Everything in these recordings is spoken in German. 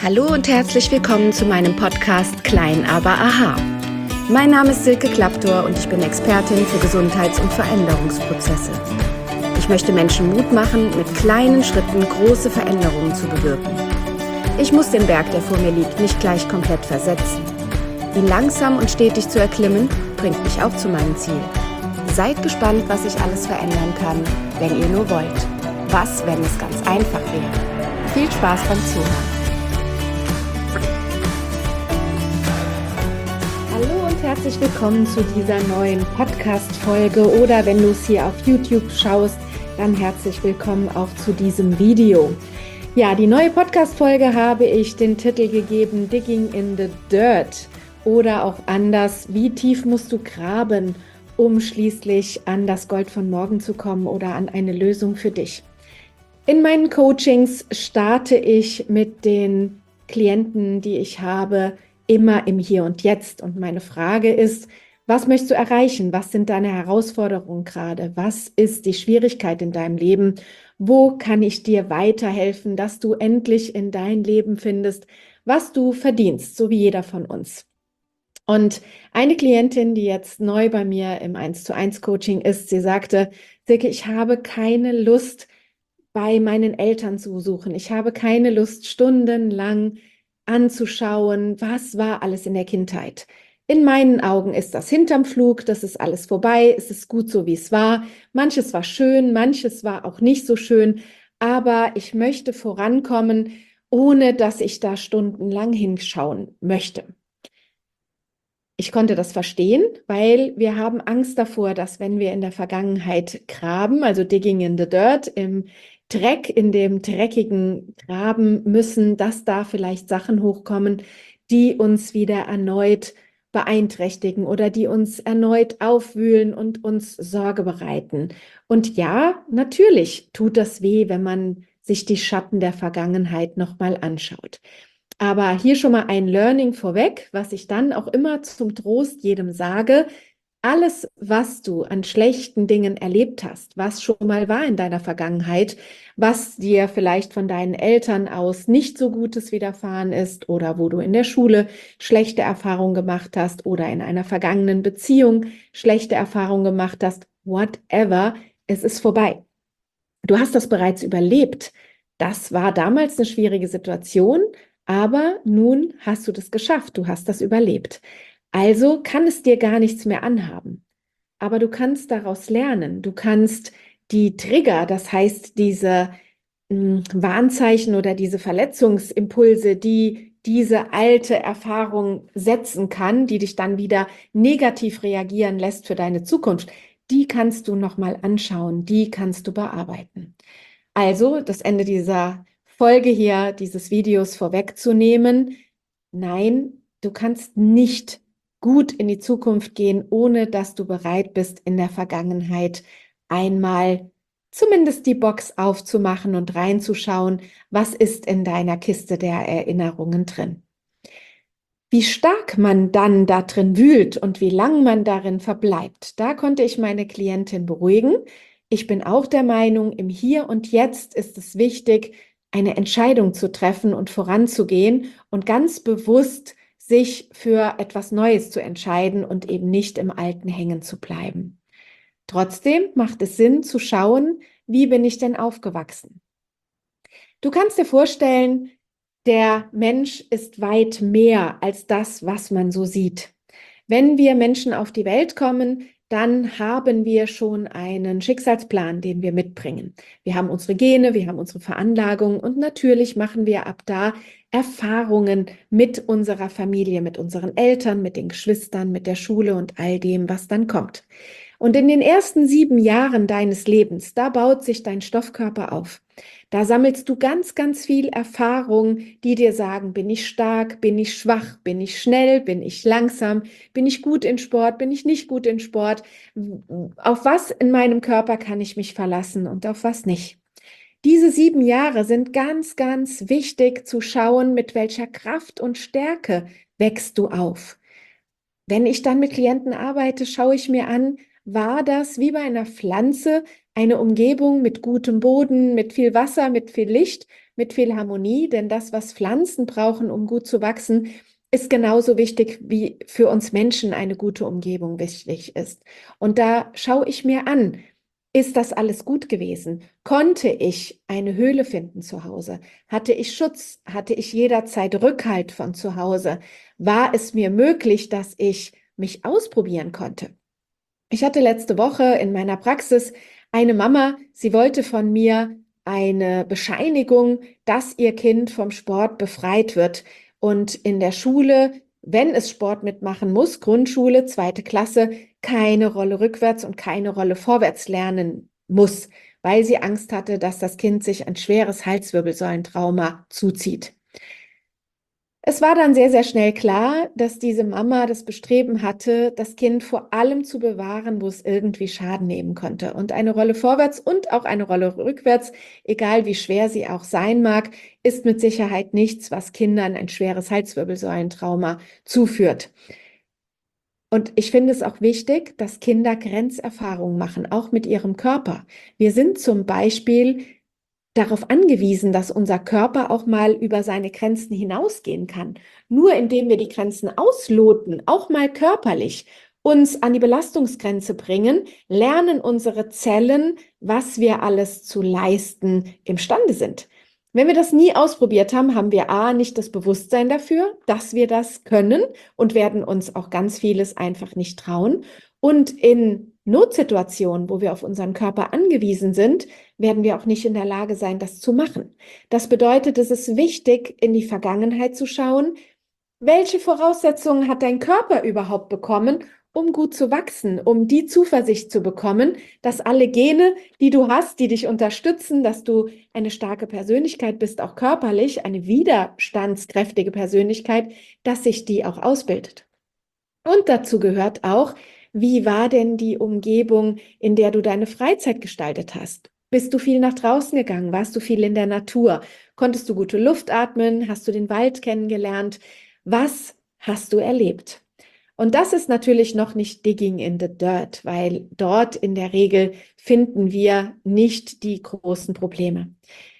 Hallo und herzlich willkommen zu meinem Podcast Klein, aber aha. Mein Name ist Silke Klaptor und ich bin Expertin für Gesundheits- und Veränderungsprozesse. Ich möchte Menschen Mut machen, mit kleinen Schritten große Veränderungen zu bewirken. Ich muss den Berg, der vor mir liegt, nicht gleich komplett versetzen. Ihn langsam und stetig zu erklimmen, bringt mich auch zu meinem Ziel. Seid gespannt, was ich alles verändern kann, wenn ihr nur wollt. Was, wenn es ganz einfach wäre? Viel Spaß beim Zuhören. Hallo und herzlich willkommen zu dieser neuen Podcast-Folge oder wenn du es hier auf YouTube schaust, dann herzlich willkommen auch zu diesem Video. Ja, die neue Podcast-Folge habe ich den Titel gegeben Digging in the Dirt oder auch anders, wie tief musst du graben, um schließlich an das Gold von morgen zu kommen oder an eine Lösung für dich. In meinen Coachings starte ich mit den Klienten, die ich habe, immer im Hier und Jetzt. Und meine Frage ist, was möchtest du erreichen? Was sind deine Herausforderungen gerade? Was ist die Schwierigkeit in deinem Leben? Wo kann ich dir weiterhelfen, dass du endlich in dein Leben findest, was du verdienst, so wie jeder von uns? Und eine Klientin, die jetzt neu bei mir im 1:1 Coaching ist, sie sagte, Silke, ich habe keine Lust, bei meinen Eltern zu suchen. Ich habe keine Lust, stundenlang anzuschauen, was war alles in der Kindheit. In meinen Augen ist das hinterm Flug, das ist alles vorbei, es ist gut so, wie es war. Manches war schön, manches war auch nicht so schön, aber ich möchte vorankommen, ohne dass ich da stundenlang hinschauen möchte. Ich konnte das verstehen, weil wir haben Angst davor, dass wenn wir in der Vergangenheit graben, also digging in the dirt, im Dreck, in dem dreckigen Graben müssen, dass da vielleicht Sachen hochkommen, die uns wieder erneut beeinträchtigen oder die uns erneut aufwühlen und uns Sorge bereiten. Und ja, natürlich tut das weh, wenn man sich die Schatten der Vergangenheit nochmal anschaut. Aber hier schon mal ein Learning vorweg, was ich dann auch immer zum Trost jedem sage. Alles, was du an schlechten Dingen erlebt hast, was schon mal war in deiner Vergangenheit, was dir vielleicht von deinen Eltern aus nicht so Gutes widerfahren ist oder wo du in der Schule schlechte Erfahrungen gemacht hast oder in einer vergangenen Beziehung schlechte Erfahrungen gemacht hast, whatever, es ist vorbei. Du hast das bereits überlebt. Das war damals eine schwierige Situation, aber nun hast du das geschafft, du hast das überlebt. Also kann es dir gar nichts mehr anhaben. Aber du kannst daraus lernen. Du kannst die Trigger, das heißt diese Warnzeichen oder diese Verletzungsimpulse, die diese alte Erfahrung setzen kann, die dich dann wieder negativ reagieren lässt für deine Zukunft, die kannst du nochmal anschauen, die kannst du bearbeiten. Also das Ende dieser Folge hier, dieses Videos vorwegzunehmen. Nein, du kannst nicht gut in die Zukunft gehen, ohne dass du bereit bist, in der Vergangenheit einmal zumindest die Box aufzumachen und reinzuschauen, was ist in deiner Kiste der Erinnerungen drin. Wie stark man dann da drin wühlt und wie lang man darin verbleibt, da konnte ich meine Klientin beruhigen. Ich bin auch der Meinung, im Hier und Jetzt ist es wichtig, eine Entscheidung zu treffen und voranzugehen und ganz bewusst sich für etwas Neues zu entscheiden und eben nicht im Alten hängen zu bleiben. Trotzdem macht es Sinn zu schauen, wie bin ich denn aufgewachsen? Du kannst dir vorstellen, der Mensch ist weit mehr als das, was man so sieht. Wenn wir Menschen auf die Welt kommen, dann haben wir schon einen Schicksalsplan, den wir mitbringen. Wir haben unsere Gene, wir haben unsere Veranlagung und natürlich machen wir ab da Erfahrungen mit unserer Familie, mit unseren Eltern, mit den Geschwistern, mit der Schule und all dem, was dann kommt. Und in den ersten 7 Jahren deines Lebens, da baut sich dein Stoffkörper auf. Da sammelst du ganz, ganz viel Erfahrung, die dir sagen, bin ich stark, bin ich schwach, bin ich schnell, bin ich langsam, bin ich gut in Sport, bin ich nicht gut in Sport, auf was in meinem Körper kann ich mich verlassen und auf was nicht. Diese 7 Jahre sind ganz, ganz wichtig zu schauen, mit welcher Kraft und Stärke wächst du auf. Wenn ich dann mit Klienten arbeite, schaue ich mir an, war das wie bei einer Pflanze eine Umgebung mit gutem Boden, mit viel Wasser, mit viel Licht? mit viel Harmonie, denn das, was Pflanzen brauchen, um gut zu wachsen, ist genauso wichtig, wie für uns Menschen eine gute Umgebung wichtig ist. Und da schaue ich mir an, ist das alles gut gewesen? Konnte ich eine Höhle finden zu Hause? Hatte ich Schutz? Hatte ich jederzeit Rückhalt von zu Hause? War es mir möglich, dass ich mich ausprobieren konnte? Ich hatte letzte Woche in meiner Praxis eine Mama, sie wollte von mir eine Bescheinigung, dass ihr Kind vom Sport befreit wird und in der Schule, wenn es Sport mitmachen muss, Grundschule, zweite Klasse, keine Rolle rückwärts und keine Rolle vorwärts lernen muss, weil sie Angst hatte, dass das Kind sich ein schweres Halswirbelsäulentrauma zuzieht. Es war dann sehr, sehr schnell klar, dass diese Mama das Bestreben hatte, das Kind vor allem zu bewahren, wo es irgendwie Schaden nehmen konnte. Und eine Rolle vorwärts und auch eine Rolle rückwärts, egal wie schwer sie auch sein mag, ist mit Sicherheit nichts, was Kindern ein schweres Halswirbelsäulentrauma zuführt. Und ich finde es auch wichtig, dass Kinder Grenzerfahrungen machen, auch mit ihrem Körper. Wir sind zum Beispiel darauf angewiesen, dass unser Körper auch mal über seine Grenzen hinausgehen kann. Nur indem wir die Grenzen ausloten, auch mal körperlich, uns an die Belastungsgrenze bringen, lernen unsere Zellen, was wir alles zu leisten imstande sind. Wenn wir das nie ausprobiert haben, haben wir A, nicht das Bewusstsein dafür, dass wir das können und werden uns auch ganz vieles einfach nicht trauen. Und in Notsituationen, wo wir auf unseren Körper angewiesen sind, werden wir auch nicht in der Lage sein, das zu machen. Das bedeutet, es ist wichtig, in die Vergangenheit zu schauen. Welche Voraussetzungen hat dein Körper überhaupt bekommen, um gut zu wachsen, um die Zuversicht zu bekommen, dass alle Gene, die du hast, die dich unterstützen, dass du eine starke Persönlichkeit bist, auch körperlich, eine widerstandskräftige Persönlichkeit, dass sich die auch ausbildet. Und dazu gehört auch, wie war denn die Umgebung, in der du deine Freizeit gestaltet hast? Bist du viel nach draußen gegangen? Warst du viel in der Natur? Konntest du gute Luft atmen? Hast du den Wald kennengelernt? Was hast du erlebt? Und das ist natürlich noch nicht digging in the dirt, weil dort in der Regel finden wir nicht die großen Probleme.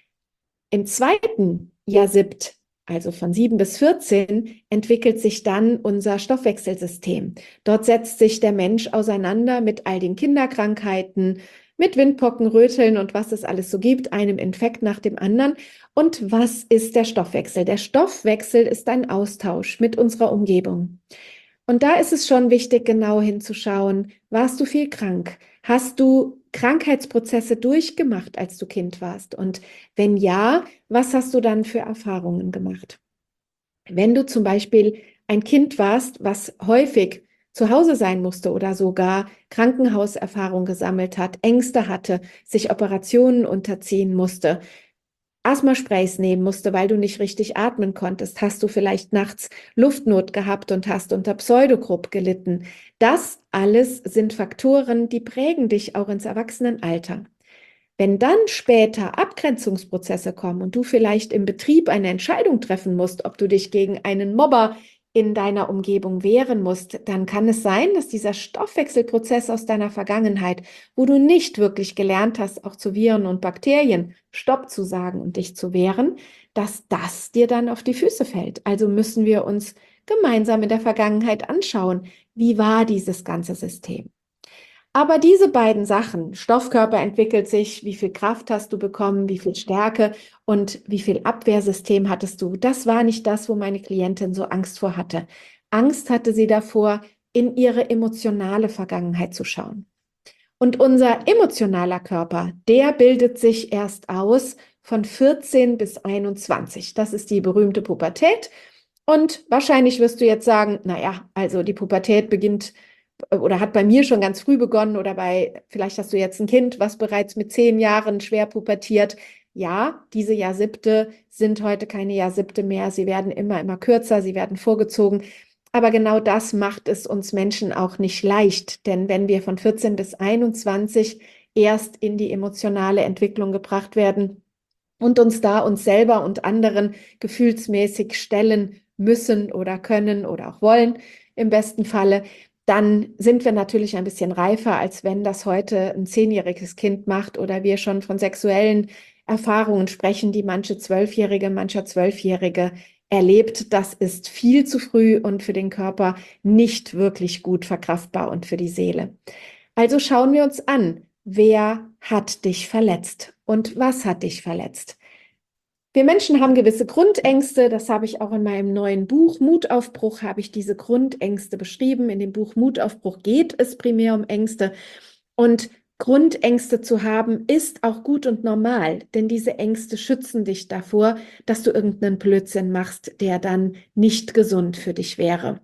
Im zweiten Jahrsibt, also von 7 bis 14, entwickelt sich dann unser Stoffwechselsystem. Dort setzt sich der Mensch auseinander mit all den Kinderkrankheiten, mit Windpocken, Röteln und was es alles so gibt, einem Infekt nach dem anderen. Und was ist der Stoffwechsel? Der Stoffwechsel ist ein Austausch mit unserer Umgebung. Und da ist es schon wichtig, genau hinzuschauen, warst du viel krank? Hast du Krankheitsprozesse durchgemacht, als du Kind warst? Und wenn ja, was hast du dann für Erfahrungen gemacht? Wenn du zum Beispiel ein Kind warst, was häufig zu Hause sein musste oder sogar Krankenhauserfahrung gesammelt hat, Ängste hatte, sich Operationen unterziehen musste, Asthma-Sprays nehmen musste, weil du nicht richtig atmen konntest, hast du vielleicht nachts Luftnot gehabt und hast unter Pseudogrupp gelitten. Das alles sind Faktoren, die prägen dich auch ins Erwachsenenalter. Wenn dann später Abgrenzungsprozesse kommen und du vielleicht im Betrieb eine Entscheidung treffen musst, ob du dich gegen einen Mobber in deiner Umgebung wehren musst, dann kann es sein, dass dieser Stoffwechselprozess aus deiner Vergangenheit, wo du nicht wirklich gelernt hast, auch zu Viren und Bakterien Stopp zu sagen und dich zu wehren, dass das dir dann auf die Füße fällt. Also müssen wir uns gemeinsam in der Vergangenheit anschauen, wie war dieses ganze System. Aber diese beiden Sachen, Stoffkörper entwickelt sich, wie viel Kraft hast du bekommen, wie viel Stärke und wie viel Abwehrsystem hattest du, das war nicht das, wo meine Klientin so Angst vor hatte. Angst hatte sie davor, in ihre emotionale Vergangenheit zu schauen. Und unser emotionaler Körper, der bildet sich erst aus von 14 bis 21. Das ist die berühmte Pubertät. Und wahrscheinlich wirst du jetzt sagen, naja, also die Pubertät beginnt oder hat bei mir schon ganz früh begonnen oder vielleicht hast du jetzt ein Kind, was bereits mit 10 Jahren schwer pubertiert. Ja, diese Jahrsiebte sind heute keine Jahrsiebte mehr. Sie werden immer kürzer, sie werden vorgezogen. Aber genau das macht es uns Menschen auch nicht leicht. Denn wenn wir von 14 bis 21 erst in die emotionale Entwicklung gebracht werden und uns da uns selber und anderen gefühlsmäßig stellen müssen oder können oder auch wollen, im besten Falle, dann sind wir natürlich ein bisschen reifer, als wenn das heute ein 10-jähriges Kind macht oder wir schon von sexuellen Erfahrungen sprechen, die mancher Zwölfjährige erlebt. Das ist viel zu früh und für den Körper nicht wirklich gut verkraftbar und für die Seele. Also schauen wir uns an, wer hat dich verletzt und was hat dich verletzt? Wir Menschen haben gewisse Grundängste, das habe ich auch in meinem neuen Buch Mutaufbruch, habe ich diese Grundängste beschrieben. In dem Buch Mutaufbruch geht es primär um Ängste und Grundängste zu haben ist auch gut und normal, denn diese Ängste schützen dich davor, dass du irgendeinen Blödsinn machst, der dann nicht gesund für dich wäre.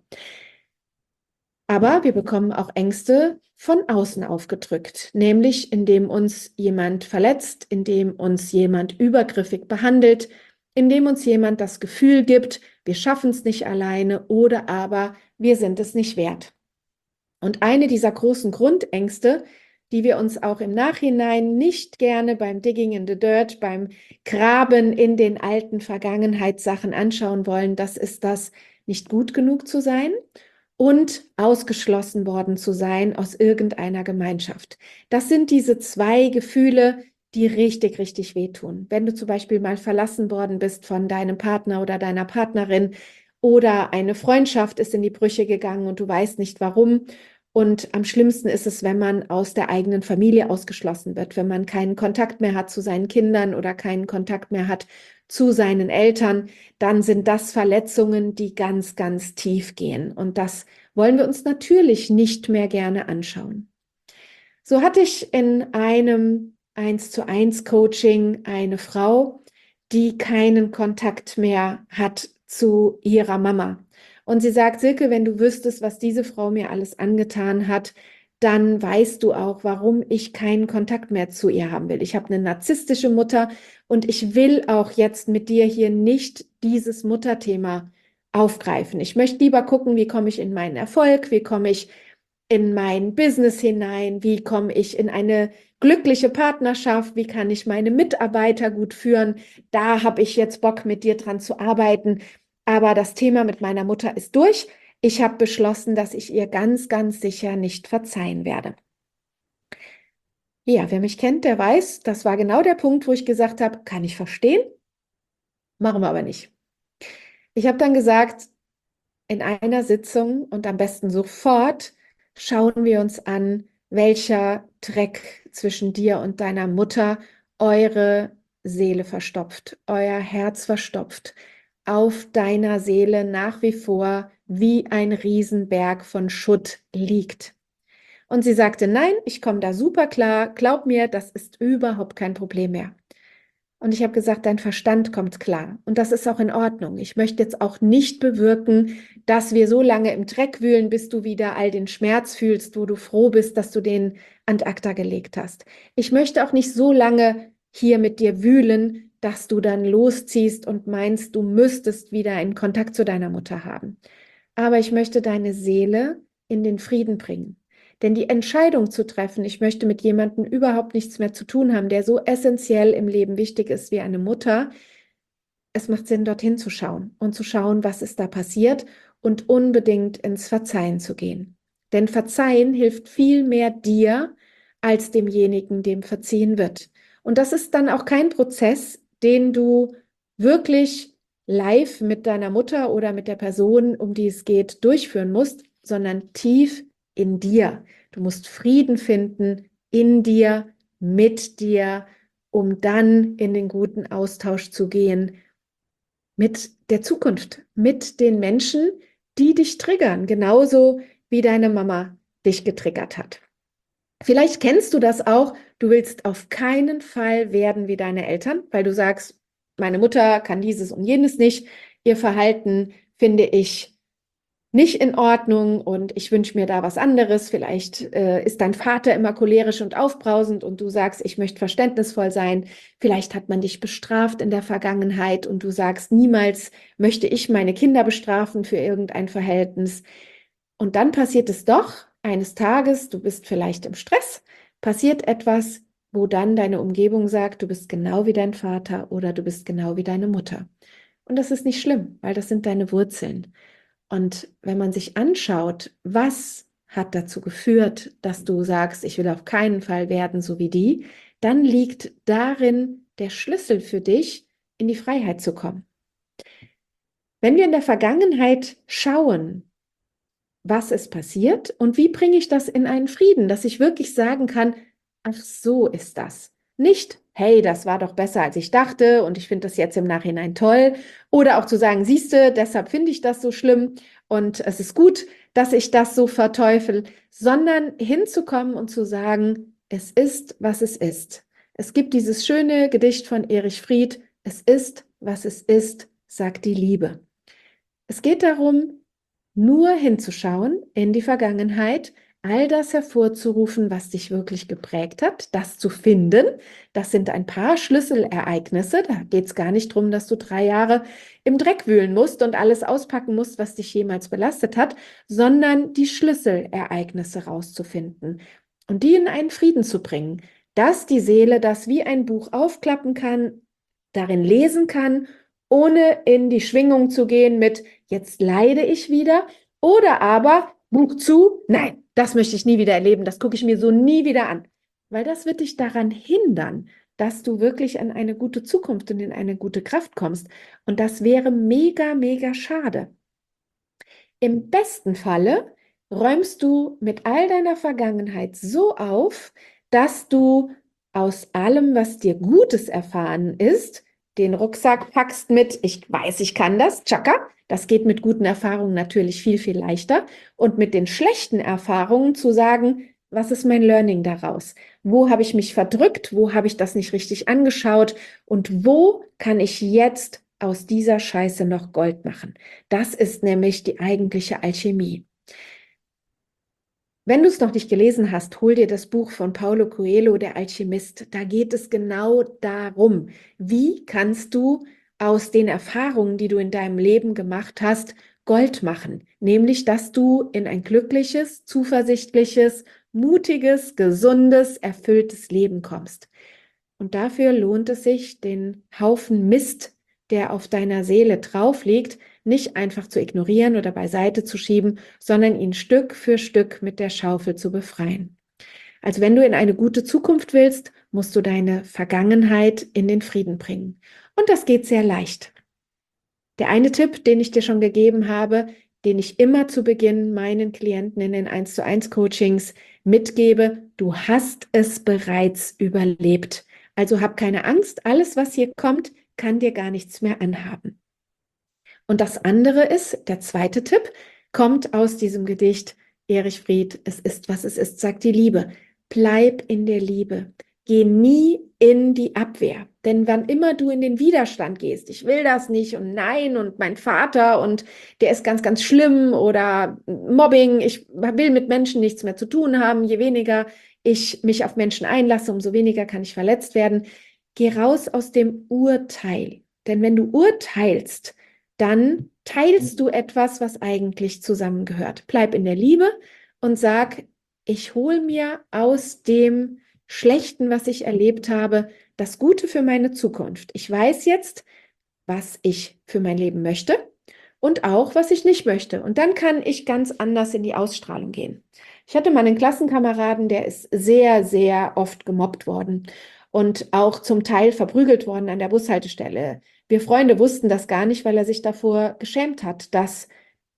Aber wir bekommen auch Ängste von außen aufgedrückt, nämlich indem uns jemand verletzt, indem uns jemand übergriffig behandelt, indem uns jemand das Gefühl gibt, wir schaffen es nicht alleine oder aber wir sind es nicht wert. Und eine dieser großen Grundängste, die wir uns auch im Nachhinein nicht gerne beim Digging in the Dirt, beim Graben in den alten Vergangenheitssachen anschauen wollen, das ist das, nicht gut genug zu sein und ausgeschlossen worden zu sein aus irgendeiner Gemeinschaft. Das sind diese zwei Gefühle, die richtig, richtig wehtun. Wenn du zum Beispiel mal verlassen worden bist von deinem Partner oder deiner Partnerin oder eine Freundschaft ist in die Brüche gegangen und du weißt nicht warum. Und am schlimmsten ist es, wenn man aus der eigenen Familie ausgeschlossen wird, wenn man keinen Kontakt mehr hat zu seinen Kindern oder keinen Kontakt mehr hat zu seinen Eltern, dann sind das Verletzungen, die ganz, ganz tief gehen. Und das wollen wir uns natürlich nicht mehr gerne anschauen. So hatte ich in einem 1:1 Coaching eine Frau, die keinen Kontakt mehr hat zu ihrer Mama. Und sie sagt, Silke, wenn du wüsstest, was diese Frau mir alles angetan hat, dann weißt du auch, warum ich keinen Kontakt mehr zu ihr haben will. Ich habe eine narzisstische Mutter und ich will auch jetzt mit dir hier nicht dieses Mutterthema aufgreifen. Ich möchte lieber gucken, wie komme ich in meinen Erfolg, wie komme ich in mein Business hinein, wie komme ich in eine glückliche Partnerschaft, wie kann ich meine Mitarbeiter gut führen. Da habe ich jetzt Bock, mit dir dran zu arbeiten. Aber das Thema mit meiner Mutter ist durch. Ich habe beschlossen, dass ich ihr ganz, ganz sicher nicht verzeihen werde. Ja, wer mich kennt, der weiß, das war genau der Punkt, wo ich gesagt habe, kann ich verstehen, machen wir aber nicht. Ich habe dann gesagt, in einer Sitzung und am besten sofort schauen wir uns an, welcher Dreck zwischen dir und deiner Mutter eure Seele verstopft, euer Herz verstopft, auf deiner Seele nach wie vor wie ein Riesenberg von Schutt liegt. Und sie sagte, nein, ich komme da super klar, glaub mir, das ist überhaupt kein Problem mehr. Und ich habe gesagt, dein Verstand kommt klar. Und das ist auch in Ordnung. Ich möchte jetzt auch nicht bewirken, dass wir so lange im Dreck wühlen, bis du wieder all den Schmerz fühlst, wo du froh bist, dass du den ad acta gelegt hast. Ich möchte auch nicht so lange hier mit dir wühlen, dass du dann losziehst und meinst, du müsstest wieder einen Kontakt zu deiner Mutter haben. Aber ich möchte deine Seele in den Frieden bringen. Denn die Entscheidung zu treffen, ich möchte mit jemandem überhaupt nichts mehr zu tun haben, der so essentiell im Leben wichtig ist wie eine Mutter, es macht Sinn, dorthin zu schauen und zu schauen, was ist da passiert und unbedingt ins Verzeihen zu gehen. Denn Verzeihen hilft viel mehr dir als demjenigen, dem verziehen wird. Und das ist dann auch kein Prozess, den du wirklich live mit deiner Mutter oder mit der Person, um die es geht, durchführen musst, sondern tief in dir. Du musst Frieden finden in dir, mit dir, um dann in den guten Austausch zu gehen mit der Zukunft, mit den Menschen, die dich triggern, genauso wie deine Mama dich getriggert hat. Vielleicht kennst du das auch, du willst auf keinen Fall werden wie deine Eltern, weil du sagst, meine Mutter kann dieses und jenes nicht, ihr Verhalten finde ich nicht in Ordnung und ich wünsche mir da was anderes. Vielleicht ist dein Vater immer cholerisch und aufbrausend und du sagst, ich möchte verständnisvoll sein. Vielleicht hat man dich bestraft in der Vergangenheit und du sagst, niemals möchte ich meine Kinder bestrafen für irgendein Verhältnis. Und dann passiert es doch eines Tages, du bist vielleicht im Stress, passiert etwas, wo dann deine Umgebung sagt, du bist genau wie dein Vater oder du bist genau wie deine Mutter. Und das ist nicht schlimm, weil das sind deine Wurzeln. Und wenn man sich anschaut, was hat dazu geführt, dass du sagst, ich will auf keinen Fall werden so wie die, dann liegt darin der Schlüssel für dich, in die Freiheit zu kommen. Wenn wir in der Vergangenheit schauen, was ist passiert und wie bringe ich das in einen Frieden, dass ich wirklich sagen kann, ach so ist das. Nicht, hey, das war doch besser als ich dachte und ich finde das jetzt im Nachhinein toll. Oder auch zu sagen, siehste, deshalb finde ich das so schlimm und es ist gut, dass ich das so verteufel, sondern hinzukommen und zu sagen, es ist, was es ist. Es gibt dieses schöne Gedicht von Erich Fried, es ist, was es ist, sagt die Liebe. Es geht darum, nur hinzuschauen in die Vergangenheit, all das hervorzurufen, was dich wirklich geprägt hat, das zu finden. Das sind ein paar Schlüsselereignisse. Da geht es gar nicht darum, dass du 3 Jahre im Dreck wühlen musst und alles auspacken musst, was dich jemals belastet hat, sondern die Schlüsselereignisse rauszufinden und die in einen Frieden zu bringen, dass die Seele das wie ein Buch aufklappen kann, darin lesen kann, ohne in die Schwingung zu gehen mit, jetzt leide ich wieder, oder aber Buch zu, nein, das möchte ich nie wieder erleben, das gucke ich mir so nie wieder an, weil das wird dich daran hindern, dass du wirklich an eine gute Zukunft und in eine gute Kraft kommst. Und das wäre mega, mega schade. Im besten Falle räumst du mit all deiner Vergangenheit so auf, dass du aus allem, was dir Gutes erfahren ist, den Rucksack packst mit, ich weiß, ich kann das, tschakka. Das geht mit guten Erfahrungen natürlich viel, viel leichter. Und mit den schlechten Erfahrungen zu sagen, was ist mein Learning daraus? Wo habe ich mich verdrückt? Wo habe ich das nicht richtig angeschaut? Und wo kann ich jetzt aus dieser Scheiße noch Gold machen? Das ist nämlich die eigentliche Alchemie. Wenn du es noch nicht gelesen hast, hol dir das Buch von Paulo Coelho, Der Alchemist. Da geht es genau darum, wie kannst du aus den Erfahrungen, die du in deinem Leben gemacht hast, Gold machen. Nämlich, dass du in ein glückliches, zuversichtliches, mutiges, gesundes, erfülltes Leben kommst. Und dafür lohnt es sich, den Haufen Mist, der auf deiner Seele drauf liegt, nicht einfach zu ignorieren oder beiseite zu schieben, sondern ihn Stück für Stück mit der Schaufel zu befreien. Also wenn du in eine gute Zukunft willst, musst du deine Vergangenheit in den Frieden bringen. Und das geht sehr leicht. Der eine Tipp, den ich dir schon gegeben habe, den ich immer zu Beginn meinen Klienten in den 1:1 Coachings mitgebe, du hast es bereits überlebt. Also hab keine Angst, alles, was hier kommt, kann dir gar nichts mehr anhaben. Und das andere ist, der zweite Tipp, kommt aus diesem Gedicht Erich Fried, es ist, was es ist, sagt die Liebe. Bleib in der Liebe. Geh nie in die Abwehr. Denn wann immer du in den Widerstand gehst, ich will das nicht und nein und mein Vater und der ist ganz, ganz schlimm oder Mobbing, ich will mit Menschen nichts mehr zu tun haben, je weniger ich mich auf Menschen einlasse, umso weniger kann ich verletzt werden. Geh raus aus dem Urteil. Denn wenn du urteilst, dann teilst du etwas, was eigentlich zusammengehört. Bleib in der Liebe und sag, ich hole mir aus dem Schlechten, was ich erlebt habe, das Gute für meine Zukunft. Ich weiß jetzt, was ich für mein Leben möchte und auch, was ich nicht möchte. Und dann kann ich ganz anders in die Ausstrahlung gehen. Ich hatte mal einen Klassenkameraden, der ist sehr, sehr oft gemobbt worden und auch zum Teil verprügelt worden an der Bushaltestelle. Wir Freunde wussten das gar nicht, weil er sich davor geschämt hat, das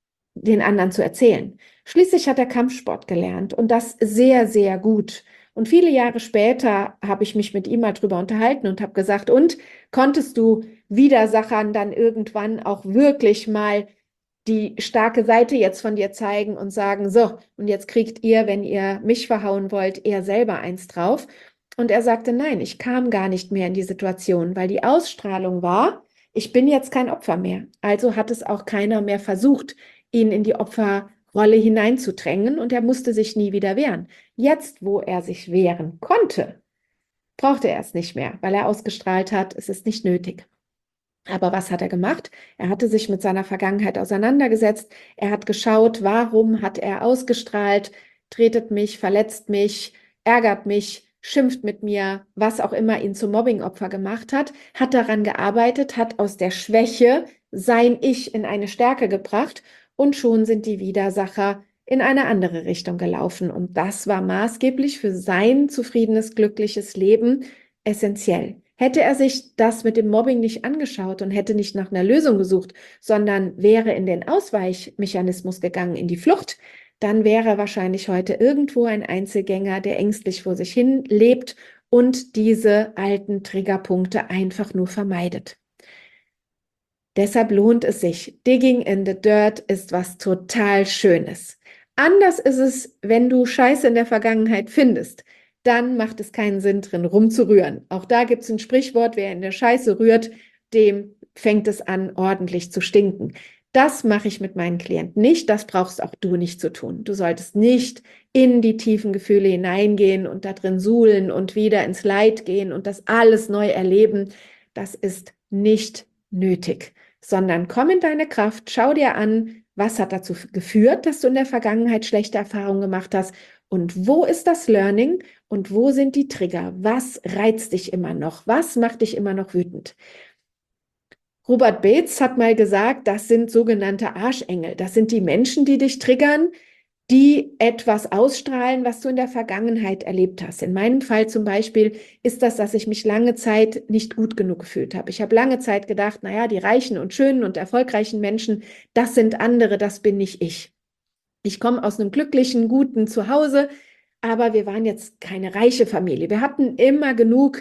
den anderen zu erzählen. Schließlich hat er Kampfsport gelernt und das sehr, sehr gut. Und viele Jahre später habe ich mich mit ihm mal drüber unterhalten und habe gesagt, und konntest du Widersachern dann irgendwann auch wirklich mal die starke Seite jetzt von dir zeigen und sagen, so, und jetzt kriegt ihr, wenn ihr mich verhauen wollt, eher selber eins drauf. Und er sagte, nein, ich kam gar nicht mehr in die Situation, weil die Ausstrahlung war, ich bin jetzt kein Opfer mehr. Also hat es auch keiner mehr versucht, ihn in die Opferrolle hineinzudrängen und er musste sich nie wieder wehren. Jetzt, wo er sich wehren konnte, brauchte er es nicht mehr, weil er ausgestrahlt hat, es ist nicht nötig. Aber was hat er gemacht? Er hatte sich mit seiner Vergangenheit auseinandergesetzt. Er hat geschaut, warum hat er ausgestrahlt, tretet mich, verletzt mich, ärgert mich, schimpft mit mir, was auch immer ihn zum Mobbingopfer gemacht hat daran gearbeitet, hat aus der Schwäche sein Ich in eine Stärke gebracht und schon sind die Widersacher in eine andere Richtung gelaufen. Und das war maßgeblich für sein zufriedenes, glückliches Leben essentiell. Hätte er sich das mit dem Mobbing nicht angeschaut und hätte nicht nach einer Lösung gesucht, sondern wäre in den Ausweichmechanismus gegangen, in die Flucht, dann wäre er wahrscheinlich heute irgendwo ein Einzelgänger, der ängstlich vor sich hin lebt und diese alten Triggerpunkte einfach nur vermeidet. Deshalb lohnt es sich. Digging in the dirt ist was total Schönes. Anders ist es, wenn du Scheiße in der Vergangenheit findest. Dann macht es keinen Sinn, drin rumzurühren. Auch da gibt es ein Sprichwort, wer in der Scheiße rührt, dem fängt es an, ordentlich zu stinken. Das mache ich mit meinen Klienten nicht. Das brauchst auch du nicht zu tun. Du solltest nicht in die tiefen Gefühle hineingehen und da drin suhlen und wieder ins Leid gehen und das alles neu erleben. Das ist nicht nötig, sondern komm in deine Kraft, schau dir an, was hat dazu geführt, dass du in der Vergangenheit schlechte Erfahrungen gemacht hast und wo ist das Learning und wo sind die Trigger? Was reizt dich immer noch? Was macht dich immer noch wütend? Robert Bates hat mal gesagt, das sind sogenannte Arschengel. Das sind die Menschen, die dich triggern, die etwas ausstrahlen, was du in der Vergangenheit erlebt hast. In meinem Fall zum Beispiel ist das, dass ich mich lange Zeit nicht gut genug gefühlt habe. Ich habe lange Zeit gedacht, naja, die reichen und schönen und erfolgreichen Menschen, das sind andere, das bin nicht ich. Ich komme aus einem glücklichen, guten Zuhause, aber wir waren jetzt keine reiche Familie. Wir hatten immer genug,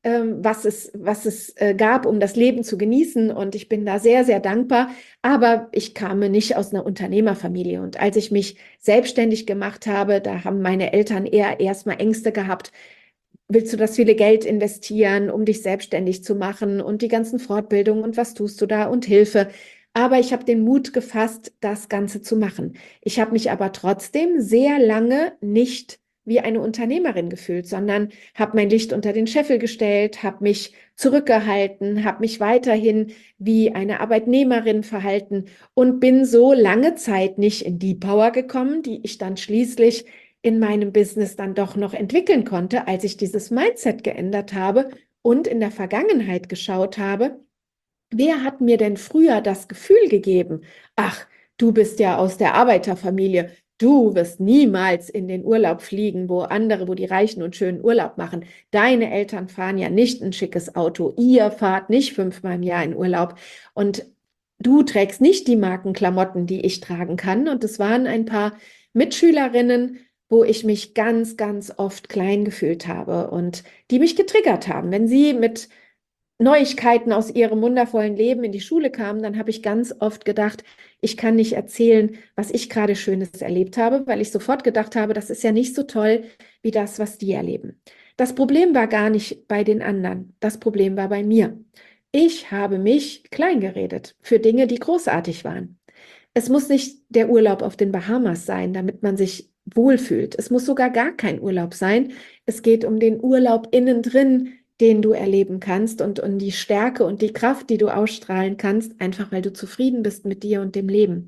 was es gab, um das Leben zu genießen. Und ich bin da sehr, sehr dankbar. Aber ich kam nicht aus einer Unternehmerfamilie. Und als ich mich selbstständig gemacht habe, da haben meine Eltern eher erstmal Ängste gehabt. Willst du das viele Geld investieren, um dich selbstständig zu machen und die ganzen Fortbildungen und was tust du da und Hilfe? Aber ich habe den Mut gefasst, das Ganze zu machen. Ich habe mich aber trotzdem sehr lange nicht wie eine Unternehmerin gefühlt, sondern habe mein Licht unter den Scheffel gestellt, habe mich zurückgehalten, habe mich weiterhin wie eine Arbeitnehmerin verhalten und bin so lange Zeit nicht in die Power gekommen, die ich dann schließlich in meinem Business dann doch noch entwickeln konnte, als ich dieses Mindset geändert habe und in der Vergangenheit geschaut habe, wer hat mir denn früher das Gefühl gegeben, ach, du bist ja aus der Arbeiterfamilie, du wirst niemals in den Urlaub fliegen, wo die Reichen und schönen Urlaub machen. Deine Eltern fahren ja nicht ein schickes Auto, ihr fahrt nicht 5-mal im Jahr in Urlaub und du trägst nicht die Markenklamotten, die ich tragen kann. Und es waren ein paar Mitschülerinnen, wo ich mich ganz, ganz oft klein gefühlt habe und die mich getriggert haben. Wenn sie mit Neuigkeiten aus ihrem wundervollen Leben in die Schule kamen, dann habe ich ganz oft gedacht, ich kann nicht erzählen, was ich gerade Schönes erlebt habe, weil ich sofort gedacht habe, das ist ja nicht so toll wie das, was die erleben. Das Problem war gar nicht bei den anderen, das Problem war bei mir. Ich habe mich klein geredet für Dinge, die großartig waren. Es muss nicht der Urlaub auf den Bahamas sein, damit man sich wohlfühlt. Es muss sogar gar kein Urlaub sein. Es geht um den Urlaub innen drin, den du erleben kannst und um die Stärke und die Kraft, die du ausstrahlen kannst, einfach weil du zufrieden bist mit dir und dem Leben.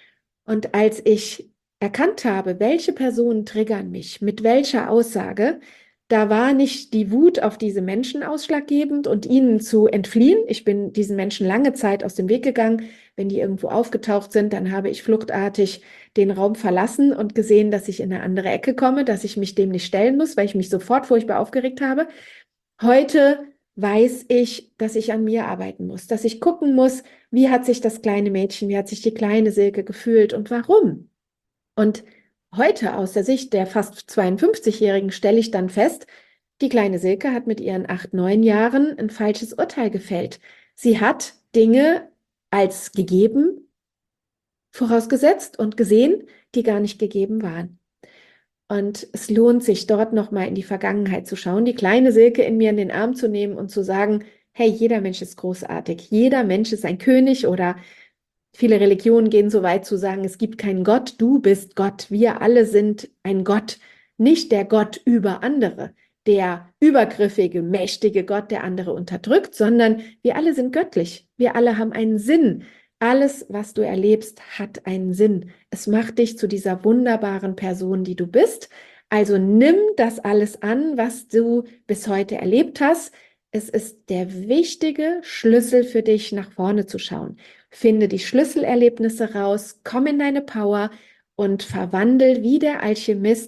Und als ich erkannt habe, welche Personen triggern mich, mit welcher Aussage, da war nicht die Wut auf diese Menschen ausschlaggebend und ihnen zu entfliehen. Ich bin diesen Menschen lange Zeit aus dem Weg gegangen. Wenn die irgendwo aufgetaucht sind, dann habe ich fluchtartig den Raum verlassen und gesehen, dass ich in eine andere Ecke komme, dass ich mich dem nicht stellen muss, weil ich mich sofort furchtbar aufgeregt habe. Heute weiß ich, dass ich an mir arbeiten muss, dass ich gucken muss, wie hat sich das kleine Mädchen, wie hat sich die kleine Silke gefühlt und warum. Und heute aus der Sicht der fast 52-Jährigen stelle ich dann fest, die kleine Silke hat mit ihren 8, 9 Jahren ein falsches Urteil gefällt. Sie hat Dinge als gegeben vorausgesetzt und gesehen, die gar nicht gegeben waren. Und es lohnt sich, dort nochmal in die Vergangenheit zu schauen, die kleine Silke in mir in den Arm zu nehmen und zu sagen, hey, jeder Mensch ist großartig, jeder Mensch ist ein König oder viele Religionen gehen so weit zu sagen, es gibt keinen Gott, du bist Gott, wir alle sind ein Gott, nicht der Gott über andere, der übergriffige, mächtige Gott, der andere unterdrückt, sondern wir alle sind göttlich, wir alle haben einen Sinn. Alles, was du erlebst, hat einen Sinn. Es macht dich zu dieser wunderbaren Person, die du bist. Also nimm das alles an, was du bis heute erlebt hast. Es ist der wichtige Schlüssel für dich, nach vorne zu schauen. Finde die Schlüsselerlebnisse raus, komm in deine Power und verwandel wie der Alchemist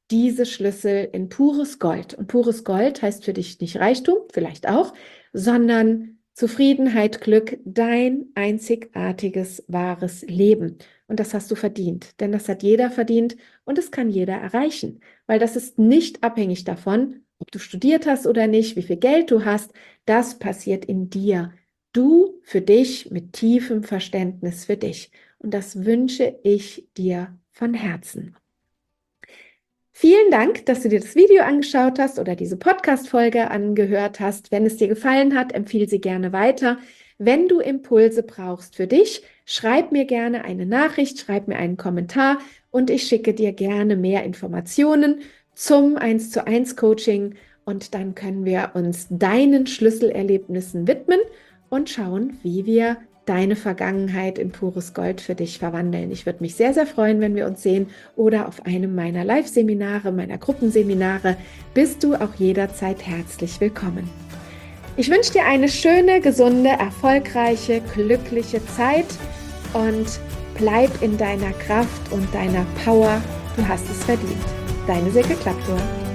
diese Schlüssel in pures Gold. Und pures Gold heißt für dich nicht Reichtum, vielleicht auch, sondern Zufriedenheit, Glück, dein einzigartiges, wahres Leben. Und das hast du verdient, denn das hat jeder verdient und es kann jeder erreichen, weil das ist nicht abhängig davon, ob du studiert hast oder nicht, wie viel Geld du hast. Das passiert in dir. Du für dich mit tiefem Verständnis für dich. Und das wünsche ich dir von Herzen. Vielen Dank, dass du dir das Video angeschaut hast oder diese Podcast-Folge angehört hast. Wenn es dir gefallen hat, empfehle sie gerne weiter. Wenn du Impulse brauchst für dich, schreib mir gerne eine Nachricht, schreib mir einen Kommentar und ich schicke dir gerne mehr Informationen zum 1:1 Coaching und dann können wir uns deinen Schlüsselerlebnissen widmen und schauen, wie wir deine Vergangenheit in pures Gold für dich verwandeln. Ich würde mich sehr, sehr freuen, wenn wir uns sehen oder auf einem meiner Live-Seminare, meiner Gruppenseminare. Bist du auch jederzeit herzlich willkommen. Ich wünsche dir eine schöne, gesunde, erfolgreiche, glückliche Zeit und bleib in deiner Kraft und deiner Power. Du hast es verdient. Deine Silke Klaptor.